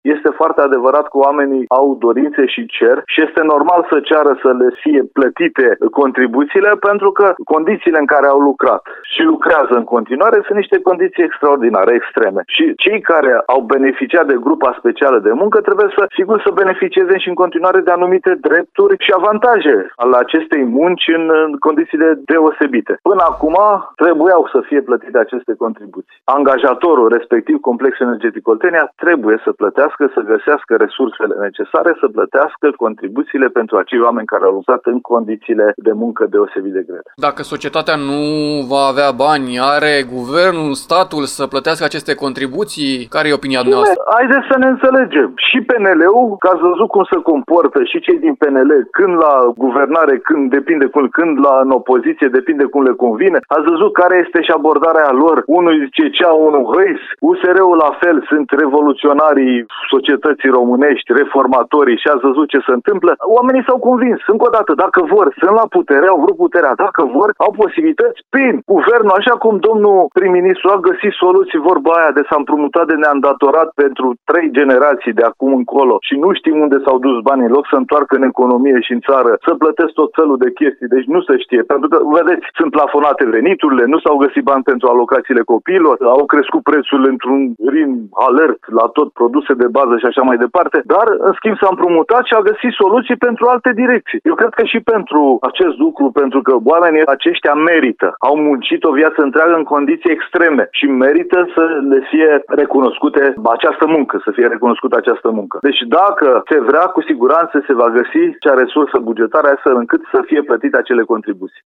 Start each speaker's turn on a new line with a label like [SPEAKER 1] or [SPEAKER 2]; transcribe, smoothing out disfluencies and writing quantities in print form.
[SPEAKER 1] Este foarte adevărat că oamenii au dorințe și cer și este normal să ceară să le fie plătite contribuțiile, pentru că condițiile în care au lucrat și lucrează în continuare sunt niște condiții extraordinare, extreme. Și cei care au beneficiat de grupa specială de muncă trebuie să beneficieze și în continuare de anumite drepturi și avantaje ale acestei munci în condițiile deosebite. Până acum trebuiau să fie plătite aceste contribuții. Angajatorul, respectiv Complex Energetic Oltenia, trebuie să plătească, să găsească resursele necesare, să plătească contribuțiile pentru acei oameni care au lucrat în condițiile de muncă deosebit de grele.
[SPEAKER 2] Dacă societatea nu va avea bani, are guvernul, statul să plătească aceste contribuții? Care e opinia noastră?
[SPEAKER 1] Haideți să ne înțelegem. Și PNL-ul, că ați văzut cum se comportă și cei din PNL, când la guvernare, când în opoziție, depinde cum le convine. Ați văzut care este și abordarea lor. Unul zice cea, unul hăis. USR-ul la fel, sunt revoluționarii societății românești, reformatorii și ați văzut ce se întâmplă. Oamenii s-au convins. Încă o dată, dacă vor, sunt la putere, au vrut puterea. Dacă vor, au posibilități prin guvernul, așa cum domnul prim-ministru a găsit soluții, vorba aia de s-a împrumutat de ne-am datorat pentru 3 generații de acum încolo și nu știm unde s-au dus banii, în loc să întoarcă în economie și în țară, să plătesc tot felul de chestii. Deci nu se știe. Pentru că, vedeți, sunt plafonate veniturile, nu s-au găsit bani pentru alocațiile copiilor, au crescut prețul într-un ritm alert la tot produse de bază și așa mai departe, dar în schimb s-a împrumutat și a găsit soluții pentru alte direcții. Eu cred că și pentru acest lucru, pentru că oamenii aceștia merită, au muncit o viață întreagă în condiții extreme și merită să le fie recunoscute această muncă, să fie recunoscută această muncă. Deci dacă se vrea, cu siguranță se va găsi acea resursă bugetară astfel încât să fie plătite acele contribuții.